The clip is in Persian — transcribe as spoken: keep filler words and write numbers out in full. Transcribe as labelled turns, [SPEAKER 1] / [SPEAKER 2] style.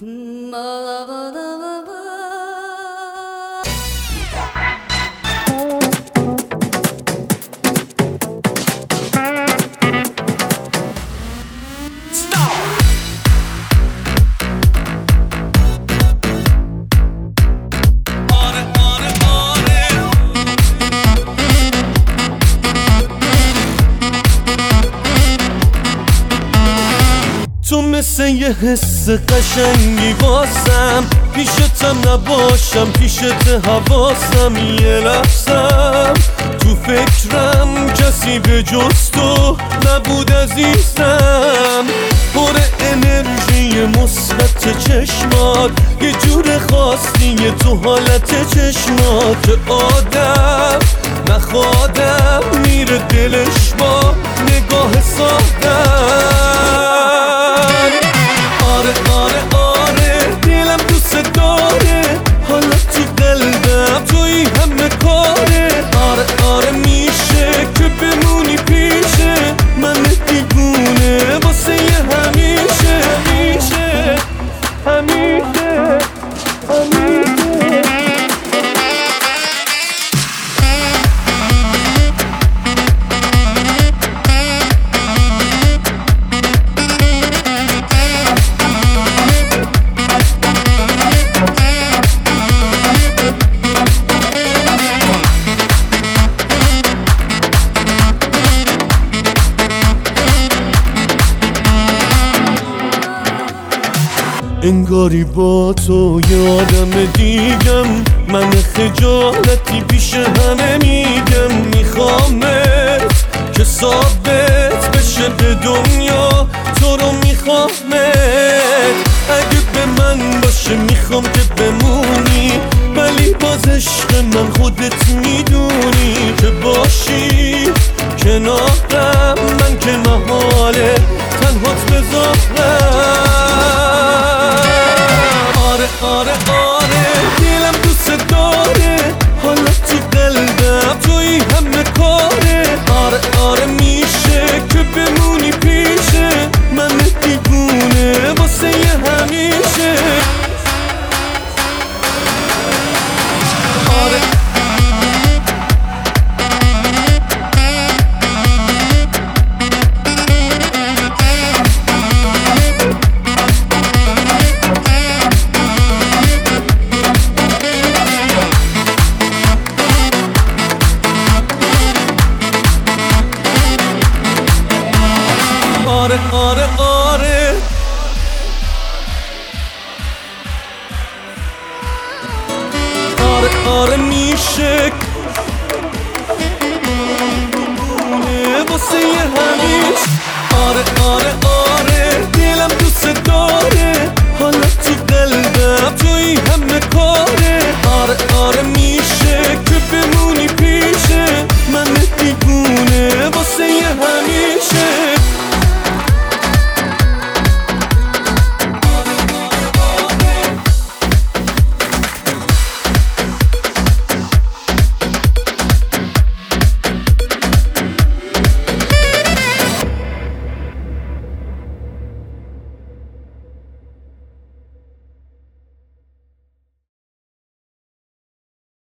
[SPEAKER 1] تو مثل یه حس قشنگی واسم، پیشتم نباشم پیشت حواسم، یه لحظم تو فکرم کسی به جز تو نبود عزیزم. پر انرژی مثبت چشمات، یه جور خاصیه تو حالت چشمات، که آدم نخوادم میره دلش با نگاه سادم. آره آره آره دلم دوست داره، حالا تو قلبم توی همه کاره. آره آره میشه که بمونی پیشه من دیوونه واسه یه همیشه همیشه همیشه همیشه. انگاری با تو یادم دیگم، من خجالتی پیش همه میگم. میخوامت که ثابت بشه به دنیا تو رو میخوامت. اگه به من باشه میخوام که بمونی، ولی باز عشق من خودت میدونی که باشی کنارم، من که محاله تنهات بذارم. آره آره آره دلم دوست داره، حالا تو قلبم توی همه کاره. آره آره میشه که بمونی پیشه من دیوونه واسه یه همیشه. آره آره آره آره آره آره میشه واسه یه همیشه. آره آره